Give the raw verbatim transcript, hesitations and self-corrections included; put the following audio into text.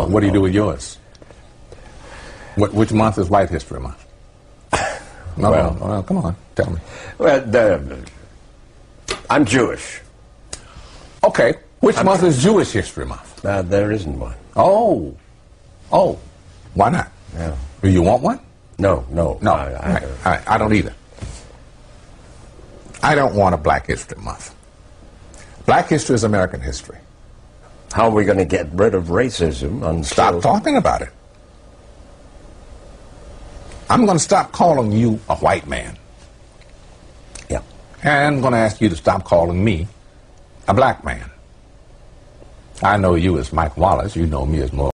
what do you do with yours? What, which month is White History Month? No, Well- no, no, come on, tell me. Well, the, I'm Jewish. Okay, which I'm month is Jewish History Month? Uh, there isn't one. Oh, oh, why not? Yeah. Do you want one? No, no. No, I, I, right, right, I don't either. I don't want a Black History Month. Black history is American history. How are we going to get rid of racism? Until... Stop talking about it. I'm going to stop calling you a white man. Yeah. And I'm going to ask you to stop calling me a black man. I know you as Mike Wallace. You know me as Mo.